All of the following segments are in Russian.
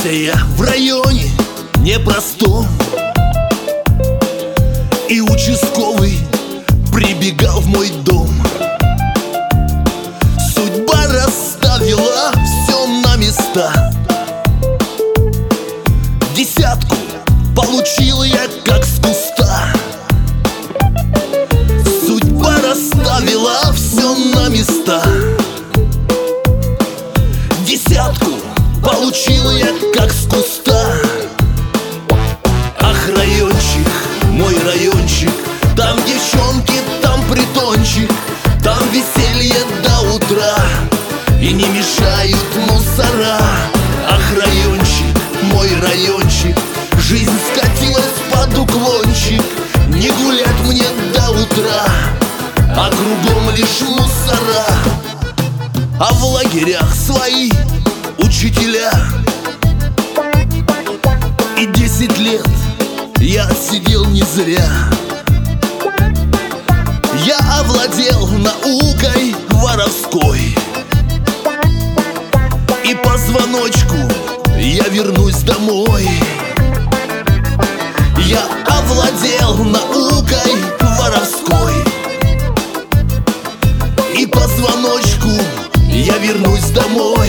Оказался я в районе непростом, и участковый прибегал в мой дом. Судьба расставила все на места. Десятку получил я как с куста. Судьба расставила все на места. Десятку получил я как с куста. Ах, райончик, мой райончик, там девчонки, там притончик, там веселье до утра, и не мешают мусора. Ах, райончик, мой райончик, жизнь скатилась под уклончик, не гулять мне до утра, а кругом лишь мусора. А в лагерях свои учителя, и 10 лет я отсидел не зря. Я овладел наукой воровской, и по звоночку я вернусь домой. Я овладел наукой воровской, и по звоночку я вернусь домой.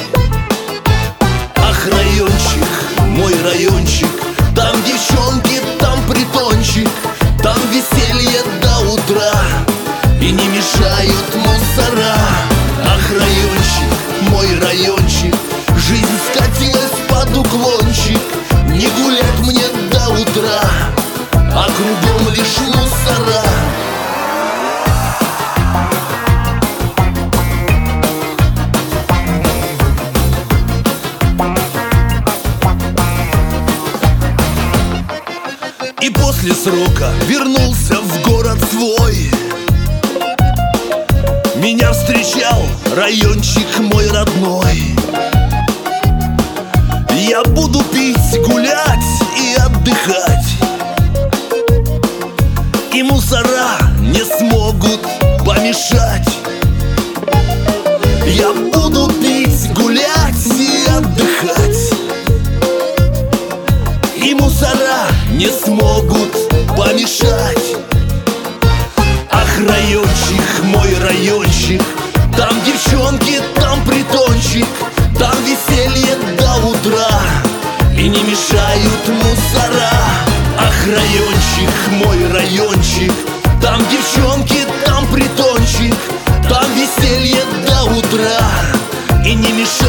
Ах, райончик, мой райончик, там девчонки, там притончик, там веселье до утра, и не мешают мусора. Ах, райончик, мой райончик, жизнь скатилась под уклончик, не гулять мне до утра, а кругом лишь мусора. И после срока вернулся в город свой. Меня встречал райончик мой родной. Я буду пить, гулять и отдыхать, и мусора не смогут помешать. Я буду пить, гулять и отдыхать, и мусора не смогут помешать. Ах, райончик, мой райончик, там девчонки, там притончик, там веселье до утра, и не мешают мусора. Ах, райончик, мой райончик, там девчонки, там притончик, там веселье до утра, и не мешают